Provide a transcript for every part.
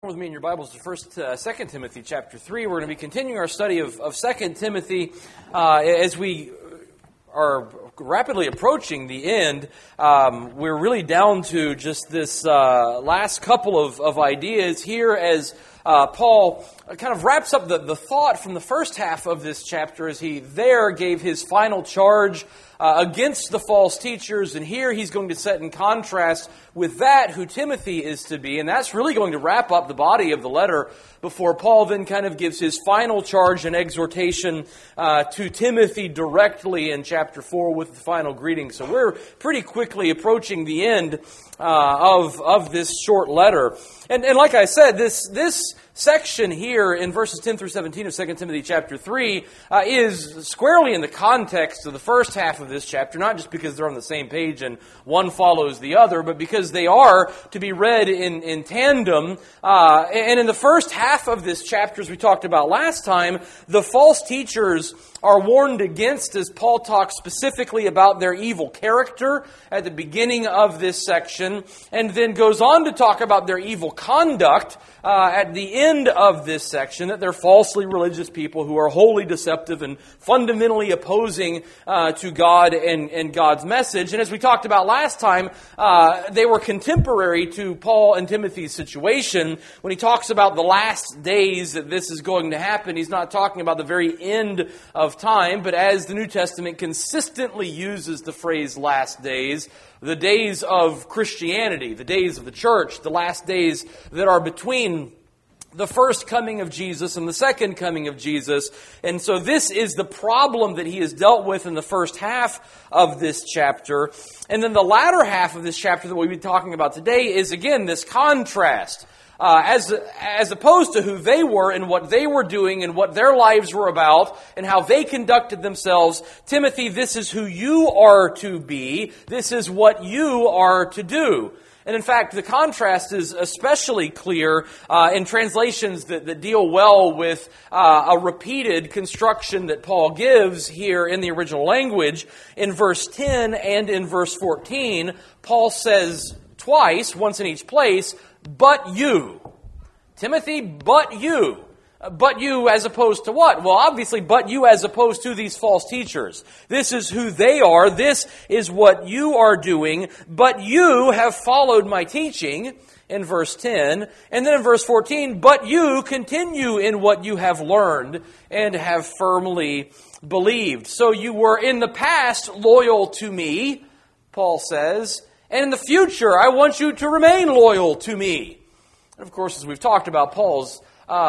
With me in your Bibles to 2 Timothy chapter 3. We're going to be continuing our study of 2 Timothy as we are rapidly approaching the end. We're really down to just this last couple of ideas here as Paul kind of wraps up the thought from the first half of this chapter as he there gave his final charge against the false teachers, and here he's going to set in contrast with that who Timothy is to be, and that's really going to wrap up the body of the letter before Paul then kind of gives his final charge and exhortation to Timothy directly in chapter 4 with the final greeting. So we're pretty quickly approaching the end of this short letter. And like I said, this section here in verses 10 through 17 of 2 Timothy chapter 3 is squarely in the context of the first half of this chapter, not just because they're on the same page and one follows the other, but because they are to be read in tandem. And in the first half of this chapter, as we talked about last time, the false teachers are warned against as Paul talks specifically about their evil character at the beginning of this section, and then goes on to talk about their evil conduct at the end of this section, that they're falsely religious people who are wholly deceptive and fundamentally opposing to God and God's message. And as we talked about last time, they were contemporary to Paul and Timothy's situation. When he talks about the last days that this is going to happen, he's not talking about the very end of time, but as the New Testament consistently uses the phrase last days, the days of Christianity, the days of the church, the last days that are between the first coming of Jesus and the second coming of Jesus. And so this is the problem that he has dealt with in the first half of this chapter. And then the latter half of this chapter that we'll be talking about today is, again, this contrast. As opposed to who they were and what they were doing and what their lives were about and how they conducted themselves. Timothy, this is who you are to be. This is what you are to do. And in fact, the contrast is especially clear in translations that deal well with a repeated construction that Paul gives here in the original language. In verse 10 and in verse 14, Paul says twice, once in each place, but you. Timothy, but you. But you as opposed to what? Well, obviously, but you as opposed to these false teachers. This is who they are. This is what you are doing. But you have followed my teaching in verse 10. And then in verse 14, but you continue in what you have learned and have firmly believed. So you were in the past loyal to me, Paul says. And in the future, I want you to remain loyal to me. And of course, as we've talked about, Paul's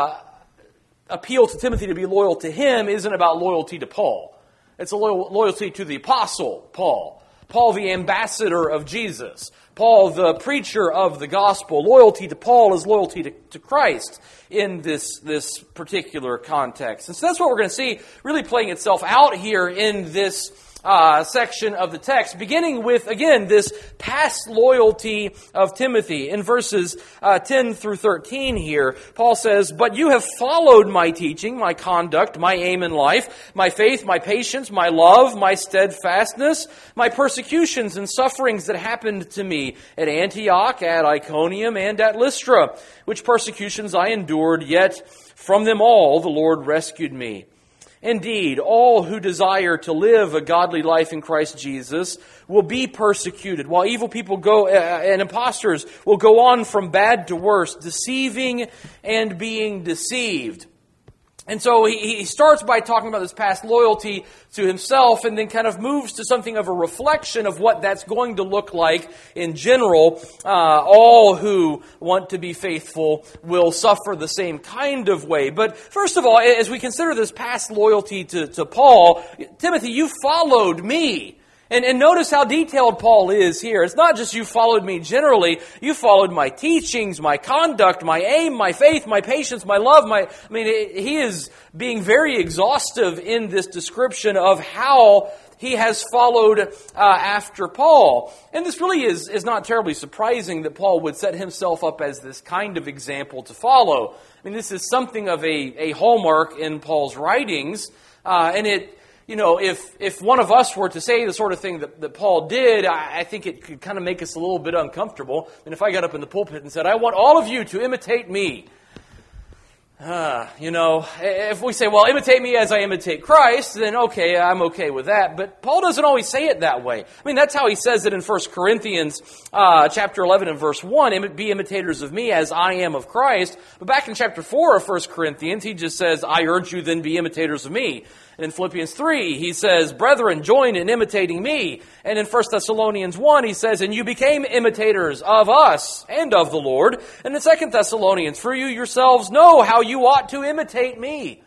appeal to Timothy to be loyal to him isn't about loyalty to Paul. It's a loyalty to the apostle Paul. Paul, the ambassador of Jesus. Paul, the preacher of the gospel. Loyalty to Paul is loyalty to Christ in this particular context. And so that's what we're going to see really playing itself out here in this section of the text, beginning with, again, this past loyalty of Timothy. In verses 10 through 13 here, Paul says, but you have followed my teaching, my conduct, my aim in life, my faith, my patience, my love, my steadfastness, my persecutions and sufferings that happened to me at Antioch, at Iconium, and at Lystra, which persecutions I endured, yet from them all the Lord rescued me. Indeed, all who desire to live a godly life in Christ Jesus will be persecuted, while evil people and impostors will go on from bad to worse, deceiving and being deceived. And so he starts by talking about this past loyalty to himself and then kind of moves to something of a reflection of what that's going to look like in general. All who want to be faithful will suffer the same kind of way. But first of all, as we consider this past loyalty to Paul, Timothy, you followed me. And notice how detailed Paul is here. It's not just you followed me generally. You followed my teachings, my conduct, my aim, my faith, my patience, my love. He is being very exhaustive in this description of how he has followed after Paul. And this really is not terribly surprising that Paul would set himself up as this kind of example to follow. This is something of a hallmark in Paul's writings. And it if one of us were to say the sort of thing that Paul did, I think it could kind of make us a little bit uncomfortable. And if I got up in the pulpit and said, I want all of you to imitate me, if we say, well, imitate me as I imitate Christ, then okay, I'm okay with that. But Paul doesn't always say it that way. I mean, that's how he says it in 1 Corinthians chapter 11 and verse 1, be imitators of me as I am of Christ. But back in chapter 4 of 1 Corinthians, he just says, I urge you then be imitators of me. And in Philippians 3, he says, brethren, join in imitating me. And in 1 Thessalonians 1, he says, and you became imitators of us and of the Lord. And in 2 Thessalonians, for you yourselves know how you ought to imitate me.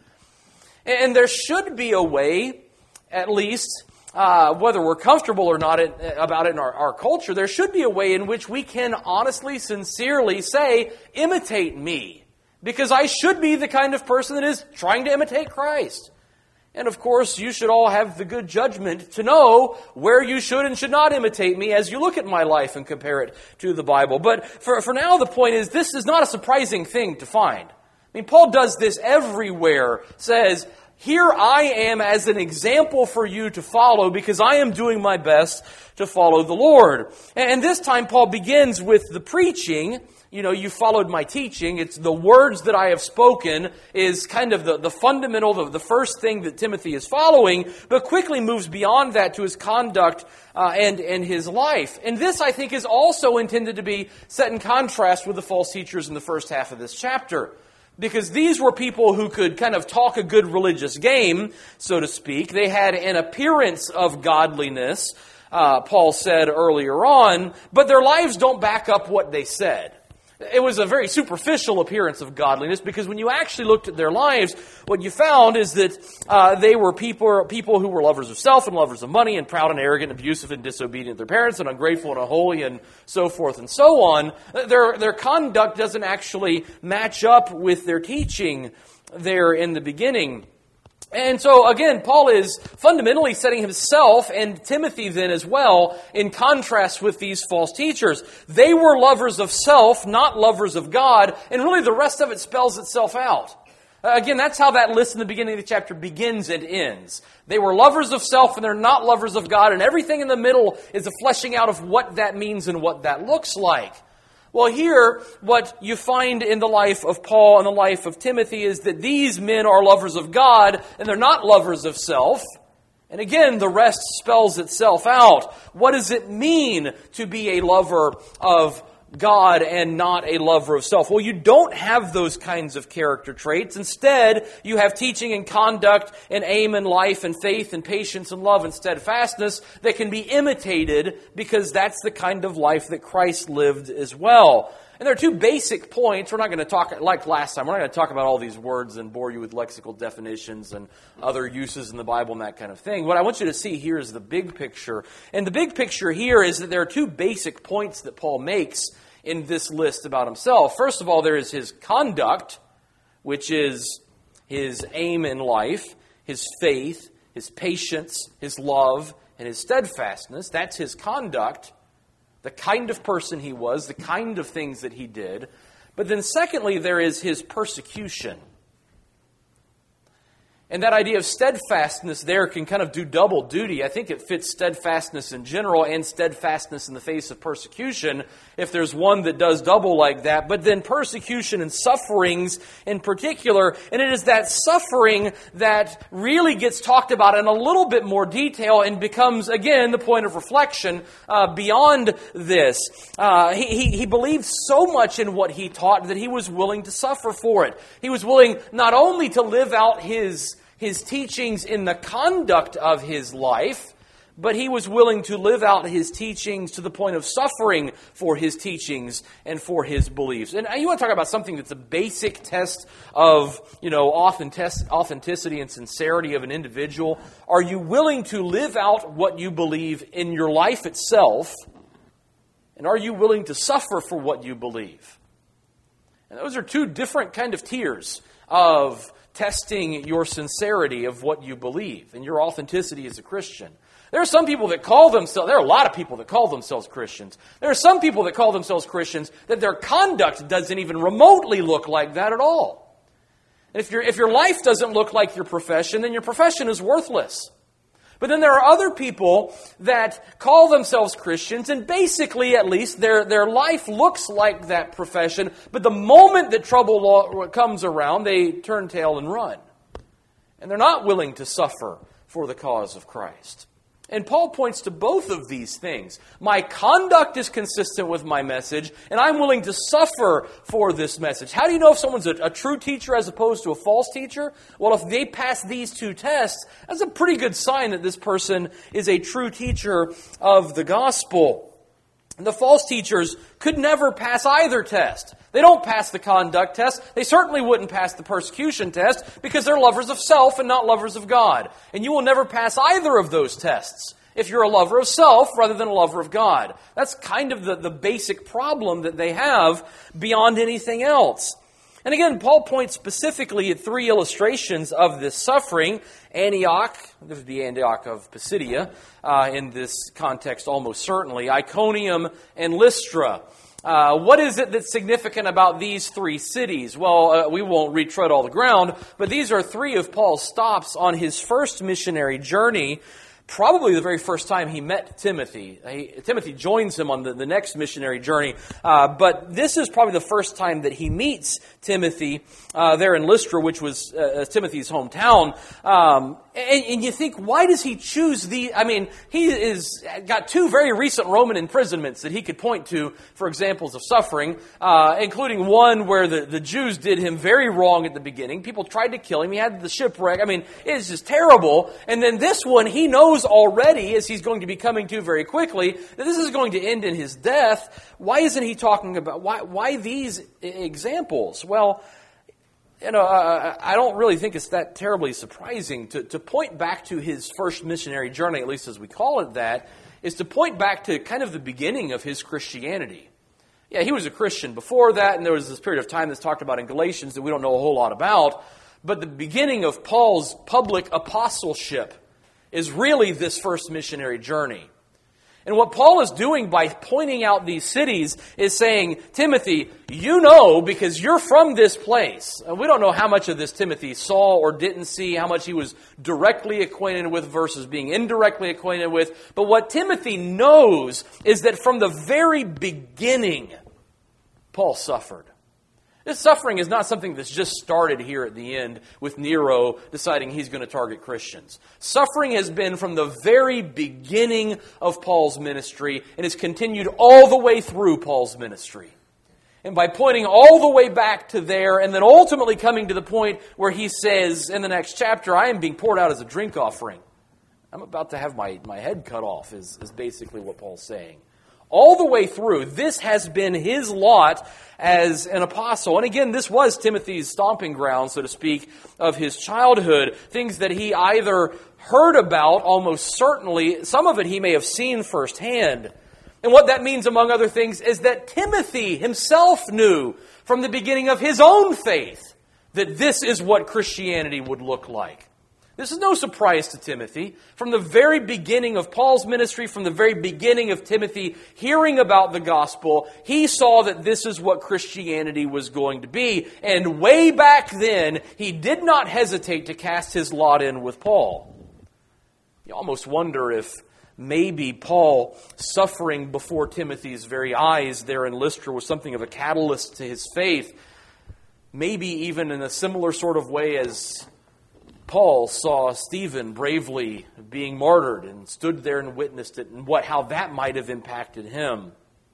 And there should be a way, at least, whether we're comfortable or not about it in our culture, there should be a way in which we can honestly, sincerely say, imitate me. Because I should be the kind of person that is trying to imitate Christ. And of course, you should all have the good judgment to know where you should and should not imitate me as you look at my life and compare it to the Bible. But for now, the point is, this is not a surprising thing to find. I mean, Paul does this everywhere, says, here I am as an example for you to follow because I am doing my best to follow the Lord. And this time, Paul begins with the preaching. You followed my teaching. It's the words that I have spoken is kind of the fundamental, the first thing that Timothy is following, but quickly moves beyond that to his conduct and his life. And this, I think, is also intended to be set in contrast with the false teachers in the first half of this chapter. Because these were people who could kind of talk a good religious game, so to speak. They had an appearance of godliness, Paul said earlier on, but their lives don't back up what they said. It was a very superficial appearance of godliness because when you actually looked at their lives, what you found is that they were people who were lovers of self and lovers of money and proud and arrogant, abusive and disobedient to their parents and ungrateful and unholy and so forth and so on. Their conduct doesn't actually match up with their teaching there in the beginning. And so, again, Paul is fundamentally setting himself and Timothy then as well in contrast with these false teachers. They were lovers of self, not lovers of God, and really the rest of it spells itself out. Again, that's how that list in the beginning of the chapter begins and ends. They were lovers of self and they're not lovers of God, and everything in the middle is a fleshing out of what that means and what that looks like. Well, here, what you find in the life of Paul and the life of Timothy is that these men are lovers of God and they're not lovers of self. And again, the rest spells itself out. What does it mean to be a lover of God and not a lover of self? Well, you don't have those kinds of character traits. Instead, you have teaching and conduct and aim in life and faith and patience and love and steadfastness that can be imitated because that's the kind of life that Christ lived as well. And there are two basic points. We're not going to talk, like last time, we're not going to talk about all these words and bore you with lexical definitions and other uses in the Bible and that kind of thing. What I want you to see here is the big picture. And the big picture here is that there are two basic points that Paul makes in this list about himself. First of all, there is his conduct, which is his aim in life, his faith, his patience, his love, and his steadfastness. That's his conduct, the kind of person he was, the kind of things that he did. But then secondly, there is his persecution. And that idea of steadfastness there can kind of do double duty. I think it fits steadfastness in general and steadfastness in the face of persecution, if there's one that does double like that. But then persecution and sufferings in particular. And it is that suffering that really gets talked about in a little bit more detail and becomes, again, the point of reflection beyond this. He believed so much in what he taught that he was willing to suffer for it. He was willing not only to live out his teachings in the conduct of his life, but he was willing to live out his teachings to the point of suffering for his teachings and for his beliefs. And you want to talk about something that's a basic test of, authenticity and sincerity of an individual. Are you willing to live out what you believe in your life itself? And are you willing to suffer for what you believe? And those are two different kind of tiers of testing your sincerity of what you believe and your authenticity as a Christian. There are some people that there are a lot of people that call themselves Christians. There are some people that call themselves Christians that their conduct doesn't even remotely look like that at all. And if your life doesn't look like your profession, then your profession is worthless. But then there are other people that call themselves Christians, and basically, at least, their life looks like that profession, but the moment that trouble comes around, they turn tail and run. And they're not willing to suffer for the cause of Christ. And Paul points to both of these things. My conduct is consistent with my message, and I'm willing to suffer for this message. How do you know if someone's a true teacher as opposed to a false teacher? Well, if they pass these two tests, that's a pretty good sign that this person is a true teacher of the gospel. And the false teachers could never pass either test. They don't pass the conduct test. They certainly wouldn't pass the persecution test because they're lovers of self and not lovers of God. And you will never pass either of those tests if you're a lover of self rather than a lover of God. That's kind of the basic problem that they have beyond anything else. And again, Paul points specifically at three illustrations of this suffering. Antioch, this would be Antioch of Pisidia in this context almost certainly. Iconium and Lystra. What is it that's significant about these three cities? Well, we won't retread all the ground, but these are three of Paul's stops on his first missionary journey. Probably the very first time he met Timothy. Timothy joins him on the next missionary journey. But this is probably the first time that he meets Timothy there in Lystra, which was Timothy's hometown. And you think, why does he choose he is got two very recent Roman imprisonments that he could point to for examples of suffering, including one where the Jews did him very wrong at the beginning. People tried to kill him. He had the shipwreck. It's just terrible. And then this one, he knows already, as he's going to be coming to very quickly, that this is going to end in his death. Why isn't he talking about, why these examples? Well, I don't really think it's that terribly surprising. To point back to his first missionary journey, at least as we call it that, is to point back to kind of the beginning of his Christianity. Yeah, he was a Christian before that, and there was this period of time that's talked about in Galatians that we don't know a whole lot about. But the beginning of Paul's public apostleship is really this first missionary journey. And what Paul is doing by pointing out these cities is saying, Timothy, you know because you're from this place. We don't know how much of this Timothy saw or didn't see, how much he was directly acquainted with versus being indirectly acquainted with. But what Timothy knows is that from the very beginning, Paul suffered. This suffering is not something that's just started here at the end with Nero deciding he's going to target Christians. Suffering has been from the very beginning of Paul's ministry and has continued all the way through Paul's ministry. And by pointing all the way back to there and then ultimately coming to the point where he says in the next chapter, I am being poured out as a drink offering. I'm about to have my head cut off is basically what Paul's saying. All the way through, this has been his lot as an apostle. And again, this was Timothy's stomping ground, so to speak, of his childhood. Things that he either heard about, almost certainly, some of it he may have seen firsthand. And what that means, among other things, is that Timothy himself knew from the beginning of his own faith that this is what Christianity would look like. This is no surprise to Timothy. From the very beginning of Paul's ministry, from the very beginning of Timothy hearing about the gospel, he saw that this is what Christianity was going to be. And way back then, he did not hesitate to cast his lot in with Paul. You almost wonder if maybe Paul suffering before Timothy's very eyes there in Lystra was something of a catalyst to his faith. Maybe even in a similar sort of way as Paul saw Stephen bravely being martyred and stood there and witnessed it and how that might have impacted him.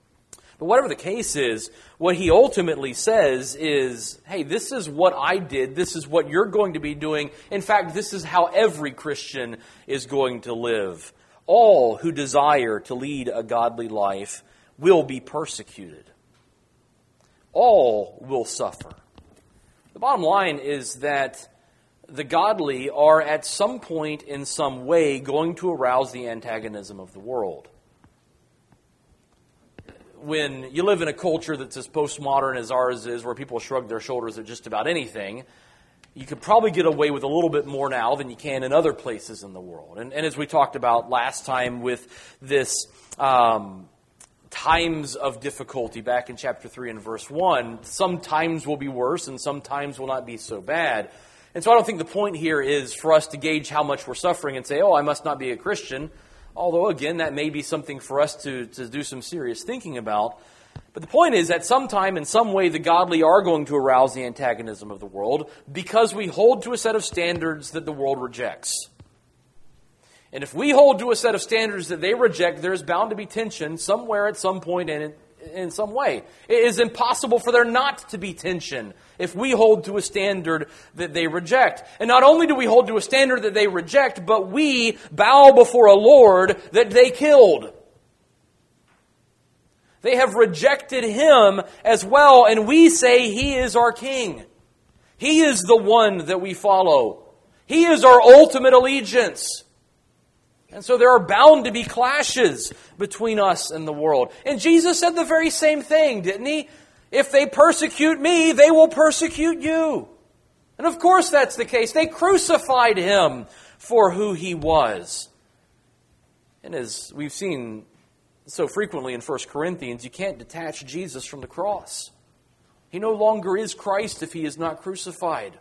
But whatever the case is, what he ultimately says is, hey, this is what I did. This is what you're going to be doing. In fact, this is how every Christian is going to live. All who desire to lead a godly life will be persecuted. All will suffer. The bottom line is that the godly are at some point in some way going to arouse the antagonism of the world. When you live in a culture that's as postmodern as ours is, where people shrug their shoulders at just about anything, you could probably get away with a little bit more now than you can in other places in the world. And as we talked about last time with this times of difficulty back in chapter 3 and verse 1, some times will be worse and some times will not be so bad. And so I don't think the point here is for us to gauge how much we're suffering and say, oh, I must not be a Christian. Although, again, that may be something for us to do some serious thinking about. But the point is that sometime, in some way, the godly are going to arouse the antagonism of the world because we hold to a set of standards that the world rejects. And if we hold to a set of standards that they reject, there is bound to be tension somewhere at some point in some way. It is impossible for there not to be tension if we hold to a standard that they reject. And not only do we hold to a standard that they reject, but we bow before a Lord that they killed. They have rejected Him as well, and we say He is our King. He is the one that we follow. He is our ultimate allegiance. And so there are bound to be clashes between us and the world. And Jesus said the very same thing, didn't He? If they persecute me, they will persecute you. And of course that's the case. They crucified Him for who He was. And as we've seen so frequently in 1 Corinthians, you can't detach Jesus from the cross. He no longer is Christ if He is not crucified.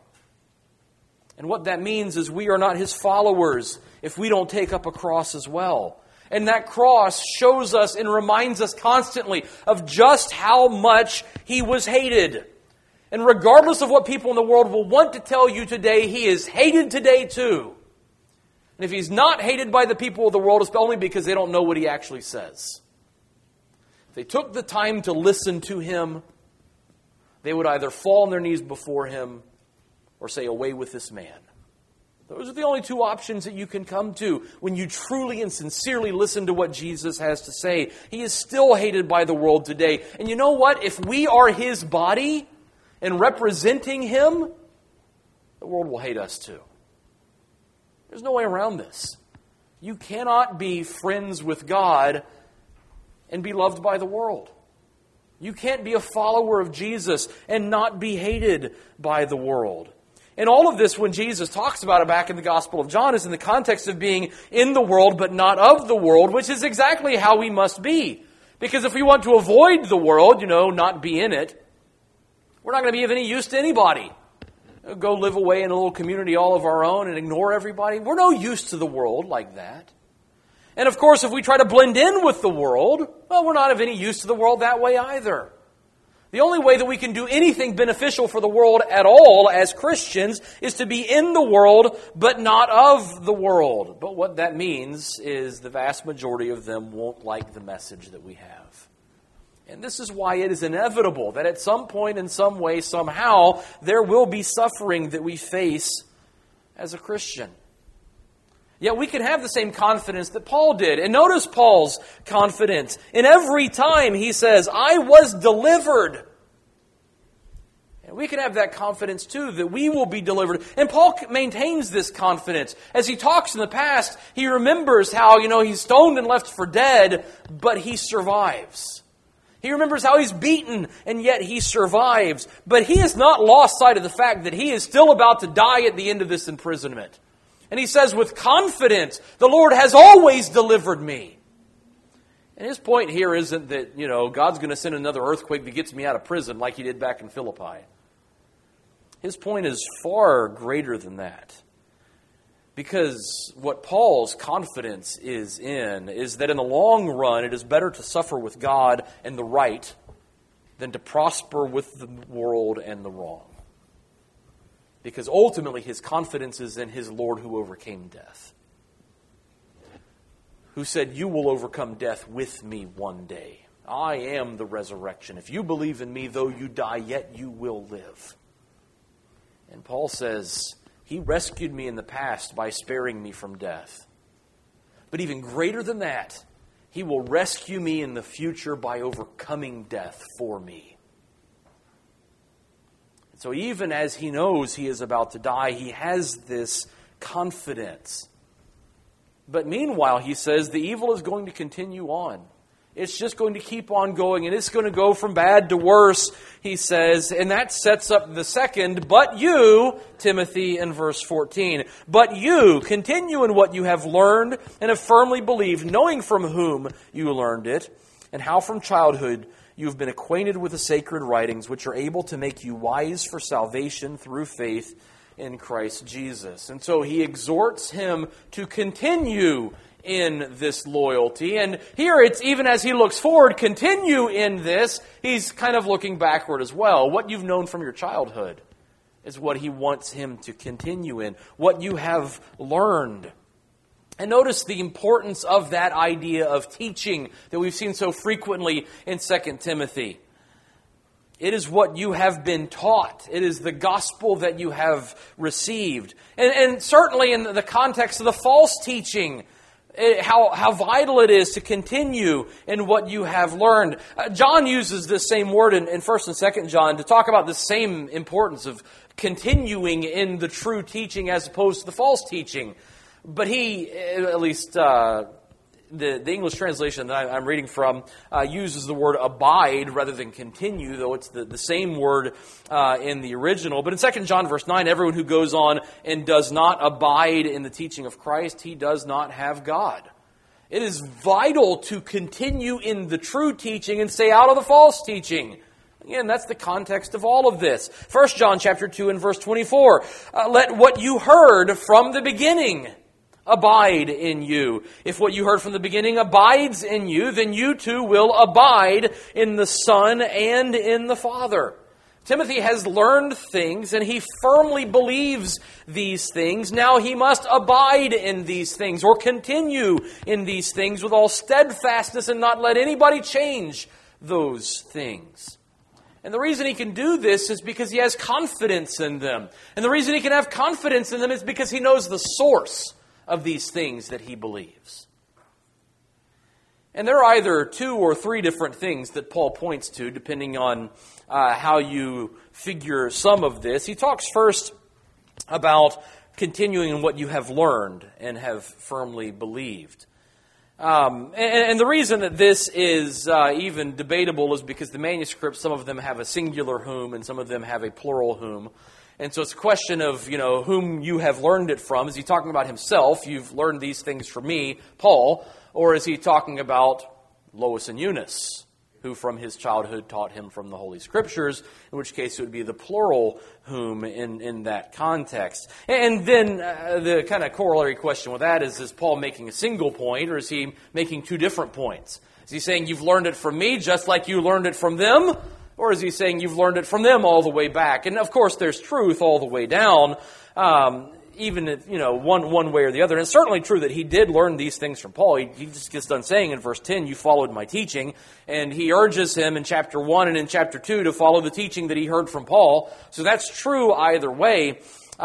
And what that means is we are not His followers if we don't take up a cross as well. And that cross shows us and reminds us constantly of just how much He was hated. And regardless of what people in the world will want to tell you today, He is hated today too. And if He's not hated by the people of the world, it's only because they don't know what He actually says. If they took the time to listen to Him, they would either fall on their knees before Him or say, away with this man. Those are the only two options that you can come to when you truly and sincerely listen to what Jesus has to say. He is still hated by the world today. And you know what? If we are His body and representing Him, the world will hate us too. There's no way around this. You cannot be friends with God and be loved by the world. You can't be a follower of Jesus and not be hated by the world. And all of this, when Jesus talks about it back in the Gospel of John, is in the context of being in the world but not of the world, which is exactly how we must be. Because if we want to avoid the world, not be in it, we're not going to be of any use to anybody. Go live away in a little community all of our own and ignore everybody. We're no use to the world like that. And of course, if we try to blend in with the world, well, we're not of any use to the world that way either. The only way that we can do anything beneficial for the world at all as Christians is to be in the world, but not of the world. But what that means is the vast majority of them won't like the message that we have. And this is why it is inevitable that at some point, in some way, somehow, there will be suffering that we face as a Christian. Yet we can have the same confidence that Paul did. And notice Paul's confidence. In every time he says, I was delivered. And we can have that confidence too, that we will be delivered. And Paul maintains this confidence. As he talks in the past, he remembers how, he's stoned and left for dead, but he survives. He remembers how he's beaten, and yet he survives. But he has not lost sight of the fact that he is still about to die at the end of this imprisonment. And he says with confidence, the Lord has always delivered me. And his point here isn't that, God's going to send another earthquake that gets me out of prison like He did back in Philippi. His point is far greater than that. Because what Paul's confidence is in is that in the long run, it is better to suffer with God and the right than to prosper with the world and the wrong. Because ultimately his confidence is in his Lord who overcame death. Who said, you will overcome death with me one day. I am the resurrection. If you believe in me, though you die, yet you will live. And Paul says, He rescued me in the past by sparing me from death. But even greater than that, He will rescue me in the future by overcoming death for me. So even as he knows he is about to die, he has this confidence. But meanwhile, he says, the evil is going to continue on. It's just going to keep on going, and it's going to go from bad to worse, he says. And that sets up the second, but you, Timothy, in verse 14. But you continue in what you have learned and have firmly believed, knowing from whom you learned it, and how from childhood you have been acquainted with the sacred writings, which are able to make you wise for salvation through faith in Christ Jesus. And so he exhorts him to continue in this loyalty. And here it's, even as he looks forward, continue in this, he's kind of looking backward as well. What you've known from your childhood is what he wants him to continue in. What you have learned. And notice the importance of that idea of teaching that we've seen so frequently in 2 Timothy. It is what you have been taught. It is the gospel that you have received. And certainly in the context of the false teaching, how vital it is to continue in what you have learned. John uses this same word in 1 and 2 John to talk about the same importance of continuing in the true teaching as opposed to the false teaching. But he, at least the English translation that I'm reading from, uses the word abide rather than continue, though it's the same word in the original. But in 2 John verse 9, everyone who goes on and does not abide in the teaching of Christ, he does not have God. It is vital to continue in the true teaching and stay out of the false teaching. Again, that's the context of all of this. 1 John chapter 2 and verse 24. Let what you heard from the beginning abide in you. If what you heard from the beginning abides in you, then you too will abide in the Son and in the Father. Timothy has learned things, and he firmly believes these things. Now he must abide in these things, or continue in these things with all steadfastness and not let anybody change those things. And the reason he can do this is because he has confidence in them. And the reason he can have confidence in them is because he knows the source of these things that he believes. And there are either 2 or 3 different things that Paul points to, depending on how you figure some of this. He talks first about continuing in what you have learned and have firmly believed. And the reason that this is even debatable is because the manuscripts, some of them have a singular whom and some of them have a plural whom. And so it's a question of, whom you have learned it from. Is he talking about himself? You've learned these things from me, Paul. Or is he talking about Lois and Eunice, who from his childhood taught him from the Holy Scriptures, in which case it would be the plural whom in that context. And then the kind of corollary question with that is Paul making a single point, or is he making 2 different points? Is he saying you've learned it from me just like you learned it from them? Or is he saying you've learned it from them all the way back? And of course, there's truth all the way down, even if, one way or the other. And it's certainly true that he did learn these things from Paul. He just gets done saying in verse 10, you followed my teaching. And he urges him in chapter 1 and in chapter 2 to follow the teaching that he heard from Paul. So that's true either way.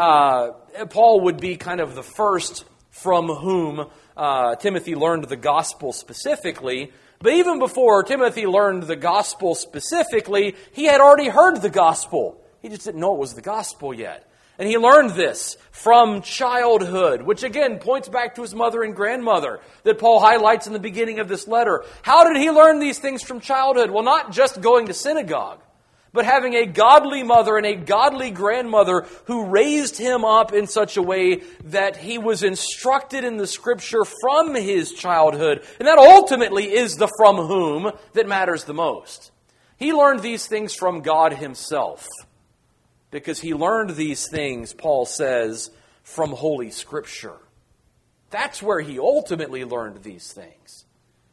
Paul would be kind of the first from whom Timothy learned the gospel specifically. But even before Timothy learned the gospel specifically, he had already heard the gospel. He just didn't know it was the gospel yet. And he learned this from childhood, which again points back to his mother and grandmother that Paul highlights in the beginning of this letter. How did he learn these things from childhood? Well, not just going to synagogue, but having a godly mother and a godly grandmother who raised him up in such a way that he was instructed in the Scripture from his childhood. And that ultimately is the from whom that matters the most. He learned these things from God himself, because he learned these things, Paul says, from Holy Scripture. That's where he ultimately learned these things.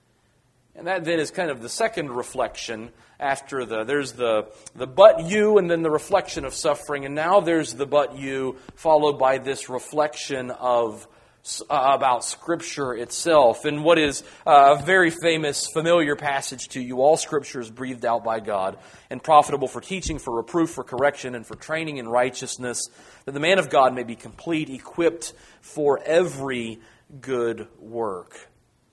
And that then is kind of the second reflection after there's the but you and then the reflection of suffering. And now there's the but you followed by this reflection of about Scripture itself. And what is a very famous, familiar passage to you, all Scripture is breathed out by God and profitable for teaching, for reproof, for correction, and for training in righteousness, that the man of God may be complete, equipped for every good work.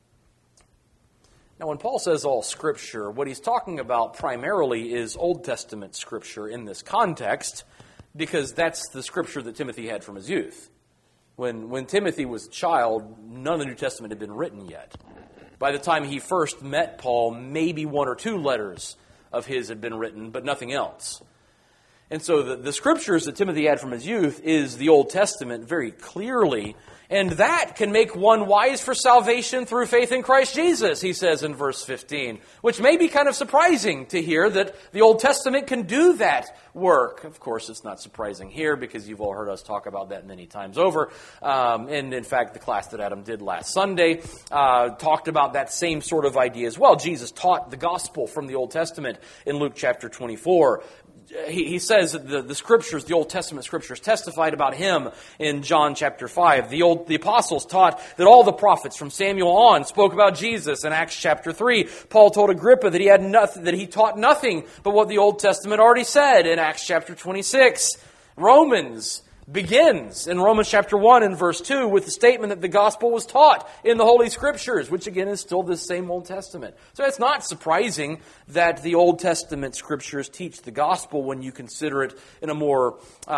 Now, when Paul says all Scripture, what he's talking about primarily is Old Testament Scripture in this context, because that's the Scripture that Timothy had from his youth. When Timothy was a child, none of the New Testament had been written yet. By the time he first met Paul, maybe 1 or 2 letters of his had been written, but nothing else. And so the Scriptures that Timothy had from his youth is the Old Testament very clearly. And that can make one wise for salvation through faith in Christ Jesus, he says in verse 15. Which may be kind of surprising to hear that the Old Testament can do that work. Of course, it's not surprising here because you've all heard us talk about that many times over. And in fact, the class that Adam did last Sunday talked about that same sort of idea as well. Jesus taught the gospel from the Old Testament in Luke chapter 24. He says that the Scriptures, the Old Testament Scriptures, testified about Him in John chapter 5. The apostles taught that all the prophets from Samuel on spoke about Jesus in Acts chapter 3. Paul told Agrippa that he taught nothing but what the Old Testament already said in Acts chapter 26. Romans begins in Romans chapter 1 and verse 2 with the statement that the gospel was taught in the Holy Scriptures, which again is still this same Old Testament. So it's not surprising that the Old Testament Scriptures teach the gospel when you consider it in a more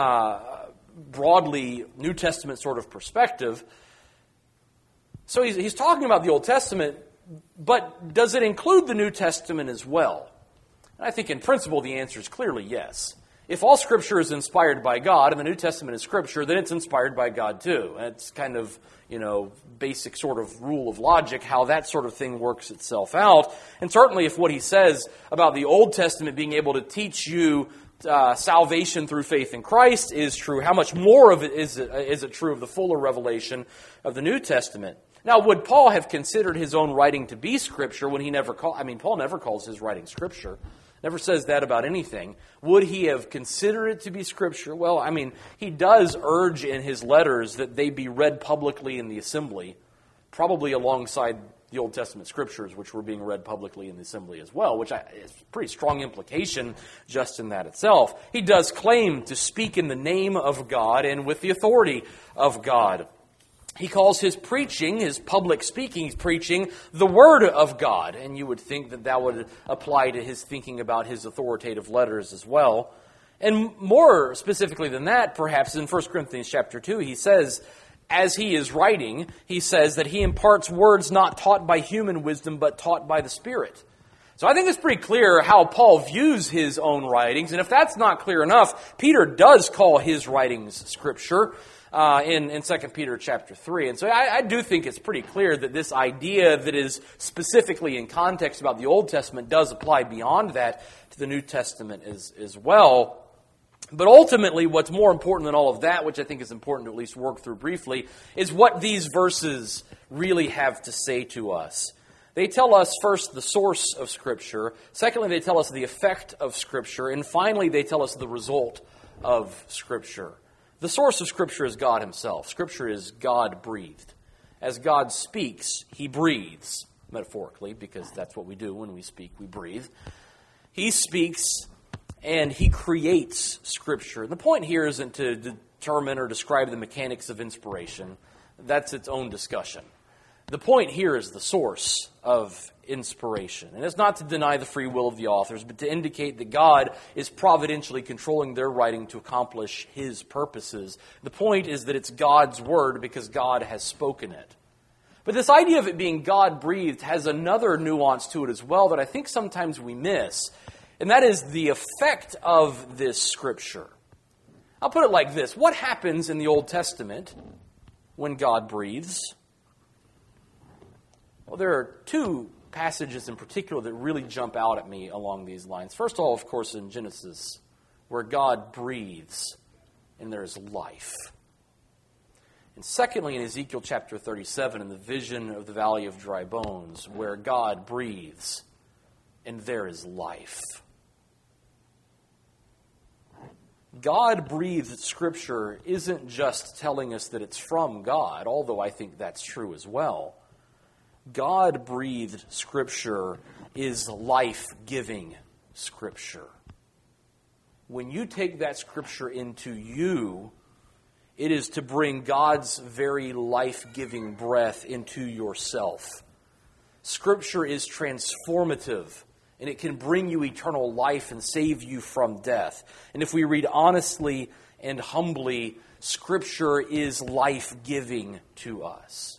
broadly New Testament sort of perspective. So he's talking about the Old Testament, but does it include the New Testament as well? And I think in principle the answer is clearly yes. If all Scripture is inspired by God, and the New Testament is Scripture, then it's inspired by God too. And it's kind of, basic sort of rule of logic, how that sort of thing works itself out. And certainly if what he says about the Old Testament being able to teach you salvation through faith in Christ is true, how much more of it is it true of the fuller revelation of the New Testament? Now, would Paul have considered his own writing to be Scripture when Paul never calls his writing Scripture. Never says that about anything. Would he have considered it to be Scripture? Well, he does urge in his letters that they be read publicly in the assembly, probably alongside the Old Testament Scriptures, which were being read publicly in the assembly as well, which is a pretty strong implication just in that itself. He does claim to speak in the name of God and with the authority of God. He calls his preaching, his public speaking, he's preaching the Word of God. And you would think that would apply to his thinking about his authoritative letters as well. And more specifically than that, perhaps in 1 Corinthians chapter 2, he says, as he is writing, he says that he imparts words not taught by human wisdom, but taught by the Spirit. So I think it's pretty clear how Paul views his own writings. And if that's not clear enough, Peter does call his writings Scripture. In 2 Peter chapter 3. And so I do think it's pretty clear that this idea that is specifically in context about the Old Testament does apply beyond that to the New Testament as well. But ultimately, what's more important than all of that, which I think is important to at least work through briefly, is what these verses really have to say to us. They tell us, first, the source of Scripture. Secondly, they tell us the effect of Scripture. And finally, they tell us the result of Scripture. The source of Scripture is God Himself. Scripture is God-breathed. As God speaks, He breathes, metaphorically, because that's what we do when we speak, we breathe. He speaks, and He creates Scripture. And the point here isn't to determine or describe the mechanics of inspiration. That's its own discussion. The point here is the source of inspiration. And it's not to deny the free will of the authors, but to indicate that God is providentially controlling their writing to accomplish His purposes. The point is that it's God's word because God has spoken it. But this idea of it being God-breathed has another nuance to it as well that I think sometimes we miss, and that is the effect of this Scripture. I'll put it like this. What happens in the Old Testament when God breathes? Well, there are two passages in particular that really jump out at me along these lines. First of all, of course, in Genesis, where God breathes and there is life. And secondly, in Ezekiel chapter 37, in the vision of the valley of dry bones, where God breathes and there is life. God-breathed Scripture isn't just telling us that it's from God, although I think that's true as well. God-breathed Scripture is life-giving Scripture. When you take that Scripture into you, it is to bring God's very life-giving breath into yourself. Scripture is transformative, and it can bring you eternal life and save you from death. And if we read honestly and humbly, Scripture is life-giving to us.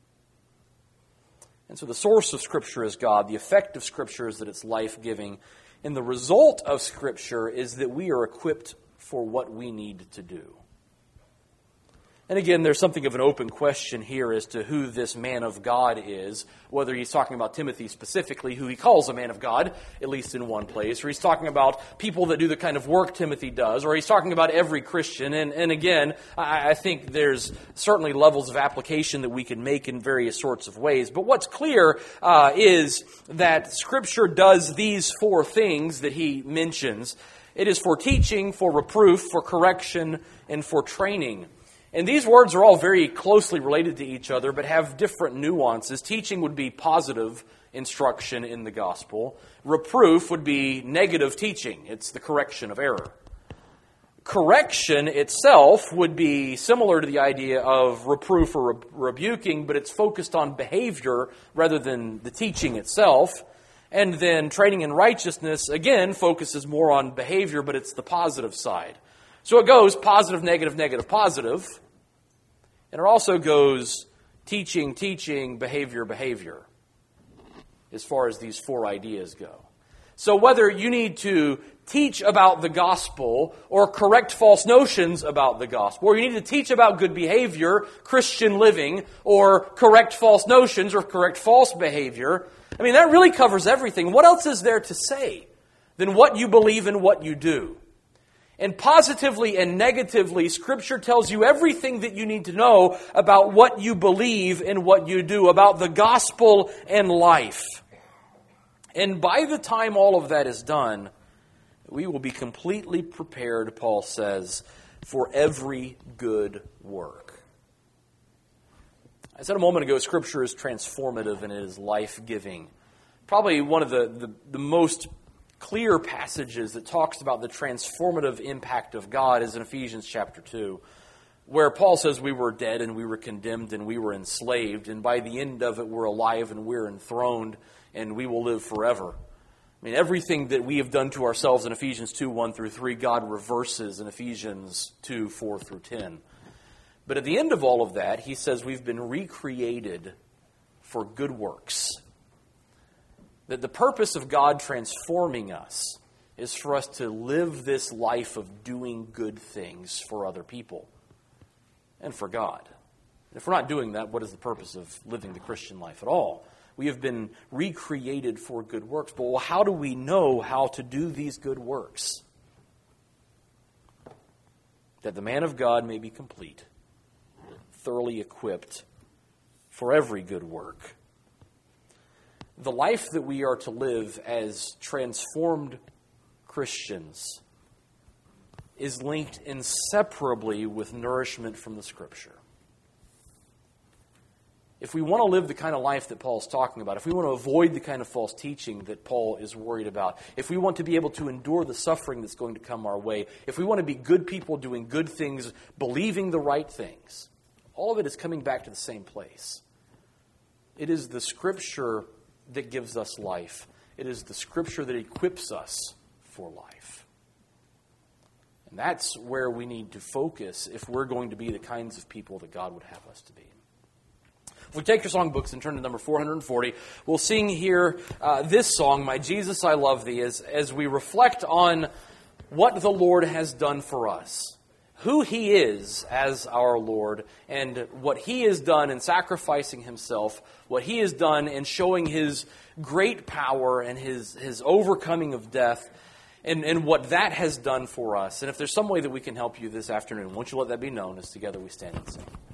And so the source of Scripture is God. The effect of Scripture is that it's life-giving. And the result of Scripture is that we are equipped for what we need to do. And again, there's something of an open question here as to who this man of God is, whether he's talking about Timothy specifically, who he calls a man of God, at least in one place, or he's talking about people that do the kind of work Timothy does, or he's talking about every Christian. And again, I think there's certainly levels of application that we can make in various sorts of ways. But what's clear is that Scripture does these four things that he mentions. It is for teaching, for reproof, for correction, and for training. And these words are all very closely related to each other, but have different nuances. Teaching would be positive instruction in the gospel. Reproof would be negative teaching. It's the correction of error. Correction itself would be similar to the idea of reproof or rebuking, but it's focused on behavior rather than the teaching itself. And then training in righteousness, again, focuses more on behavior, but it's the positive side. So it goes positive, negative, negative, positive. And it also goes teaching, teaching, behavior, behavior, as far as these four ideas go. So whether you need to teach about the gospel or correct false notions about the gospel, or you need to teach about good behavior, Christian living, or correct false notions or correct false behavior, I mean, that really covers everything. What else is there to say than what you believe and what you do? And positively and negatively, Scripture tells you everything that you need to know about what you believe and what you do, about the gospel and life. And by the time all of that is done, we will be completely prepared, Paul says, for every good work. I said a moment ago, Scripture is transformative and it is life-giving. Probably one of the most clear passages that talks about the transformative impact of God is in Ephesians chapter 2, where Paul says we were dead and we were condemned and we were enslaved, and by the end of it we're alive and we're enthroned and we will live forever. I mean, everything that we have done to ourselves in Ephesians 2, 1 through 3, God reverses in Ephesians 2, 4 through 10. But at the end of all of that, he says we've been recreated for good works. That the purpose of God transforming us is for us to live this life of doing good things for other people and for God. And if we're not doing that, what is the purpose of living the Christian life at all? We have been recreated for good works. But well, how do we know how to do these good works? That the man of God may be complete, thoroughly equipped for every good work. The life that we are to live as transformed Christians is linked inseparably with nourishment from the Scripture. If we want to live the kind of life that Paul's talking about, if we want to avoid the kind of false teaching that Paul is worried about, if we want to be able to endure the suffering that's going to come our way, if we want to be good people doing good things, believing the right things, all of it is coming back to the same place. It is the Scripture that gives us life. It is the Scripture that equips us for life. And that's where we need to focus if we're going to be the kinds of people that God would have us to be. If we take your songbooks and turn to number 440, we'll sing here this song, My Jesus, I Love Thee, as we reflect on what the Lord has done for us, who He is as our Lord, and what He has done in sacrificing Himself, what He has done in showing His great power and His overcoming of death, and what that has done for us. And if there's some way that we can help you this afternoon, won't you let that be known as together we stand and sing.